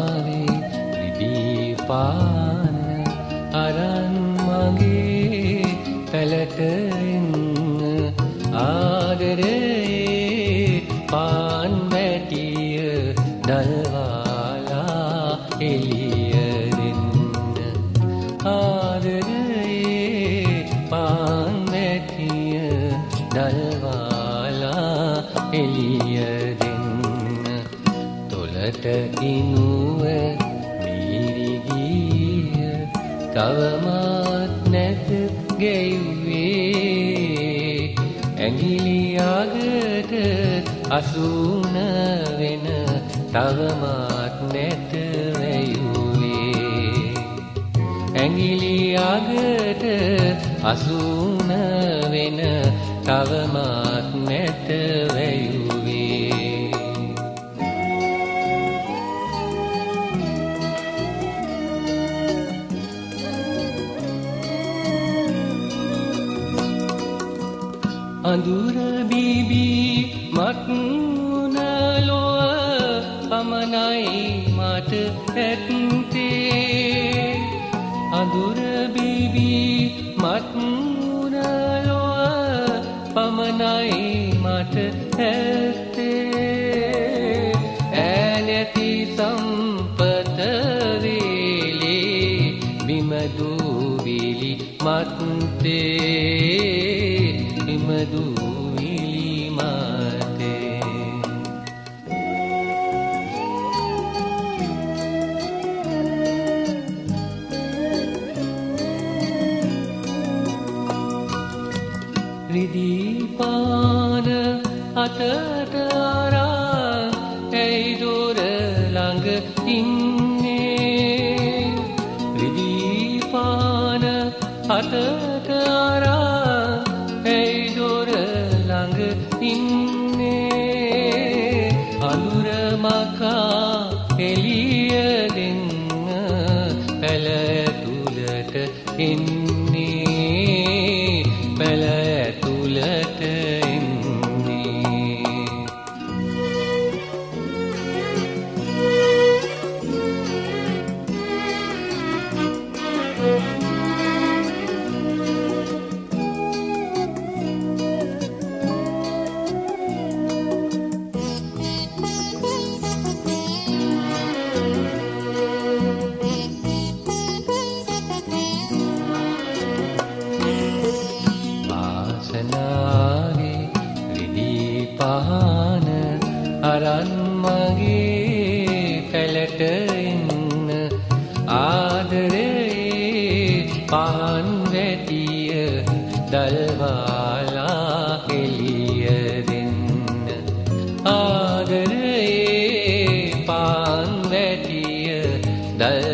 නාවේ රිදී පාන අරන් මගේ පැලට එන්න ආදරේ පාන් වැටිය දල්වාලා එළිය දෙන්න ආදරේ පාන් වැටිය දල්වාලා එළිය දෙන්න තොලට ඉනුව මීරිගිය තවමත් නැත ගෙව්වේ ඇඟිලි අගට අසුන වෙන තවමත් නැත වැයුවේ ඇඟිලි අගට අසුන වෙන තවමත් නැත වැයුවේ අඳුර බීබී මත් නුනලොව පමණයි මට ඇත්තේ අඳුර බීබී මත් නුනලොව පමණයි මට ඇත්තේ ඈනැති සම්පත වේලේ බිමදුවිලි මත්තේ මදුවිලි මතේ රිදී පාන අතට අරන් ඇයි දොර ළඟ ඉන්නේ රිදී පාන අතට අරන් ඇයි දොර ළඟ ඉන්නේ අඳුර මකා එළිය දෙන්න පැල ඇතුළට එන්නේ පැල ඇතුළට එන්නේ වාසනාවේ රිදී පාන අරන් මගේ පැලට එන්න ආදරේ පාන් වැටිය දල්වාලා එළිය දෙන්න ආදරේ පාන් වැටිය දල්